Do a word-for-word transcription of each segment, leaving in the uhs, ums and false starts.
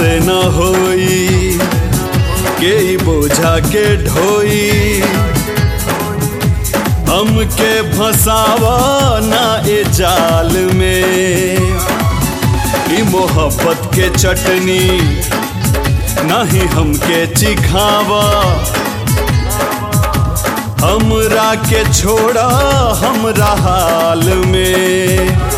से न होई के बोझा के ढोई, हमके फंसावा ना ए जाल में। ई मोहब्बत के चटनी नहीं हमके चिखावा, हमरा के छोड़ा हमरा हाल में।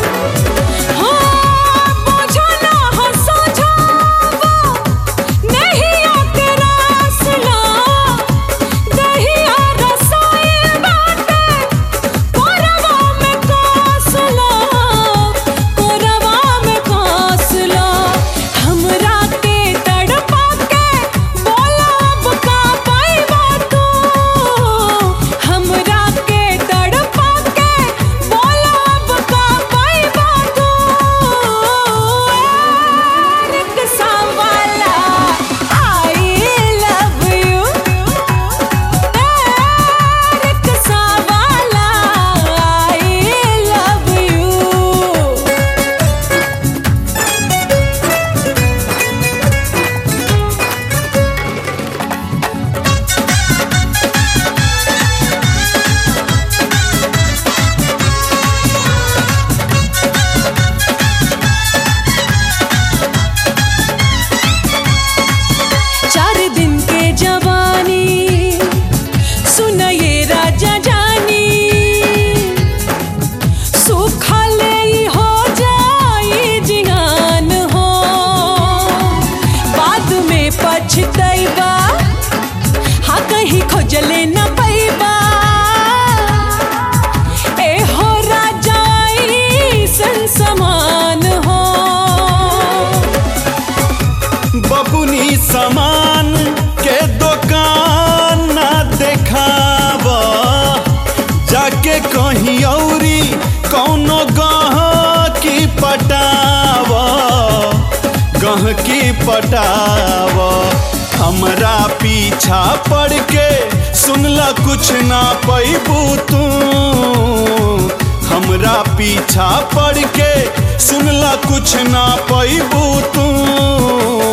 हाँ कहीं खोजले न पैबा ए हो राजाई संसमान हो। बबुनी सामान के दुकान ना देखावा, जाके कहीं औरी कौनो गहकी पटावा, गहकी पटावा। हमरा पीछा पड़ के सुनला कुछ ना पैबू तू, हमरा पीछा पड़ के सुनला कुछ ना पैबू तू।